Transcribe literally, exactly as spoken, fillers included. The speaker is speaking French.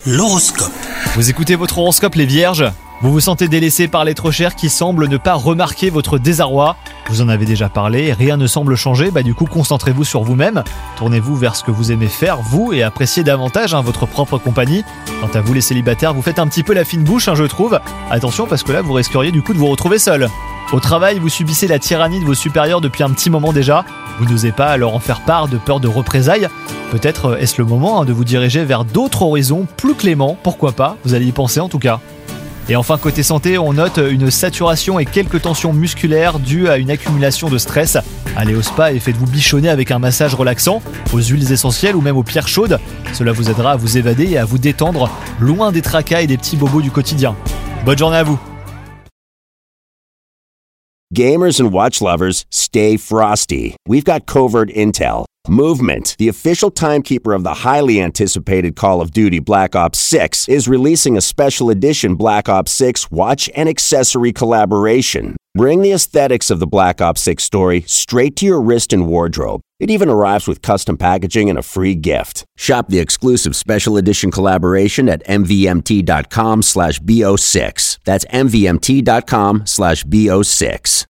L'horoscope. Vous écoutez votre horoscope les vierges ? Vous vous sentez délaissé par l'être cher qui semble ne pas remarquer votre désarroi. Vous en avez déjà parlé, rien ne semble changer, bah du coup concentrez-vous sur vous-même. Tournez-vous vers ce que vous aimez faire, vous, et appréciez davantage hein, votre propre compagnie. Quant à vous les célibataires, vous faites un petit peu la fine bouche, hein, je trouve. Attention parce que là vous risqueriez du coup de vous retrouver seul. Au travail, vous subissez la tyrannie de vos supérieurs depuis un petit moment déjà. Vous n'osez pas leur en faire part de peur de représailles. Peut-être est-ce le moment hein, de vous diriger vers d'autres horizons plus cléments, pourquoi pas, vous allez y penser en tout cas. Et enfin côté santé, on note une saturation et quelques tensions musculaires dues à une accumulation de stress. Allez au spa et faites-vous bichonner avec un massage relaxant, aux huiles essentielles ou même aux pierres chaudes. Cela vous aidera à vous évader et à vous détendre, loin des tracas et des petits bobos du quotidien. Bonne journée à vous. Gamers and watch lovers, stay frosty. We've got covert intel. Movement, the official timekeeper of the highly anticipated Call of Duty Black Ops six, is releasing a special edition Black Ops six watch and accessory collaboration. Bring the aesthetics of the Black Ops six story straight to your wrist and wardrobe. It even arrives with custom packaging and a free gift. Shop the exclusive special edition collaboration at mvmt.com slash bo6. That's mvmt.com slash bo6.